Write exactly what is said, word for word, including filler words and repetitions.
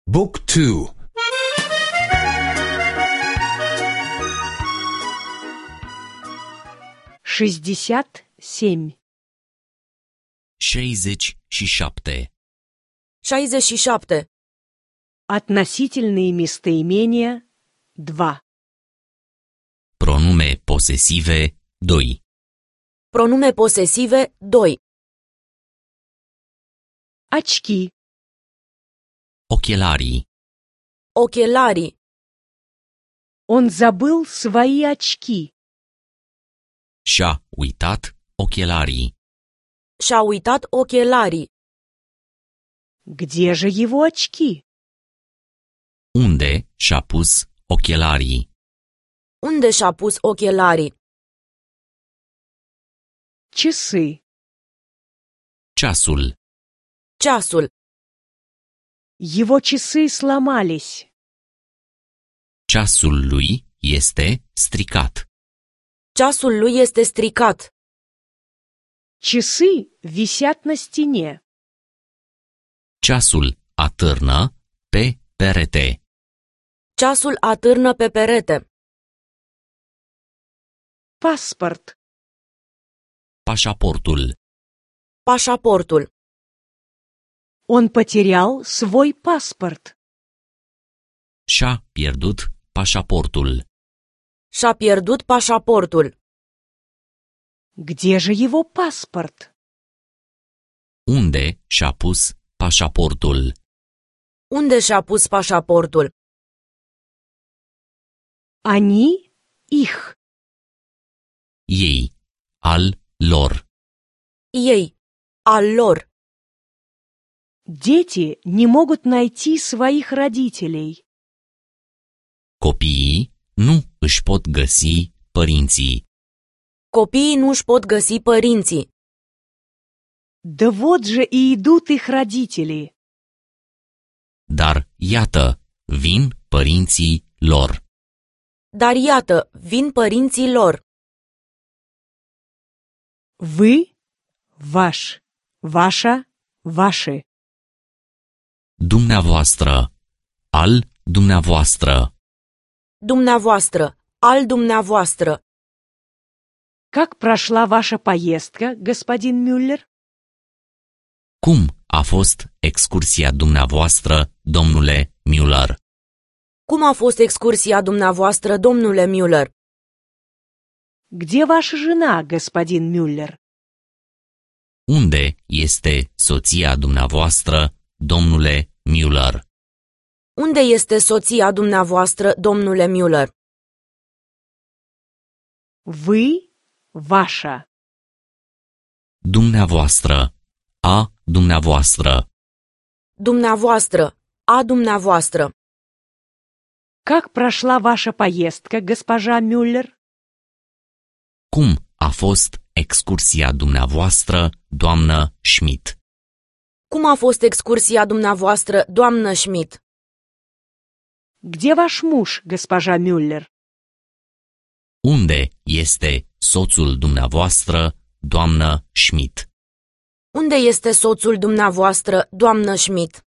Book two. шестьдесят семь. șaizeci și șapte. șaizeci și șapte. Относительные местоимения два. Pronume posesive doi. Pronume posesive doi. Очки. Ochelarii. Ochelarii. Он забыл свои очки. Și-a uitat ochelarii. Și-a uitat ochelarii. Где же его очки? Unde și-a pus ochelarii? Unde și-a pus ochelarii? Часы. Ceasul. Ceasul. Его часы сломались. Ceasul lui este stricat. Ceasul lui este stricat. Часы висят на стене. Ceasul atârnă pe perete. Ceasul atârnă pe perete. Паспорт. Pașaportul. Pașaportul. Он потерял свой паспорт. Și-a pierdut pașaportul. Și-a pierdut pașaportul. Где же его паспорт? Unde și-a pus pașaportul? Unde și-a pus pașaportul? Они их. Ei. Al lor. Ei. Al lor. Дети не могут найти своих родителей. Copiii nu își pot găsi părinții. Copiii nu își pot găsi părinții. Да вот же и идут их родители. Dar iată, vin părinții lor. Dar iată, vin părinții lor. Вы, ваш, ваша, ваши. Dumneavoastră. Al dumneavoastră. Dumneavoastră. Al dumneavoastră. Как прошла ваша поездка, господин Мюллер? Cum a fost excursia dumneavoastră, domnule Müller? Cum a fost excursia dumneavoastră, domnule Müller? Где ваша жена, господин Мюллер? Unde este soția dumneavoastră, domnule Müller? Unde este soția dumneavoastră, domnule Müller? Вы, ваша. Dumneavoastră. A dumneavoastră. Dumneavoastră. A dumneavoastră. Как прошла ваша поездка, госпожа Мюллер? Cum a fost excursia dumneavoastră, doamnă Schmidt? Cum a fost excursia dumneavoastră, doamnă Schmidt? Где ваш муж, госпожа Мюллер? Unde este soțul dumneavoastră, doamnă Schmidt? Unde este soțul dumneavoastră, doamnă Schmidt?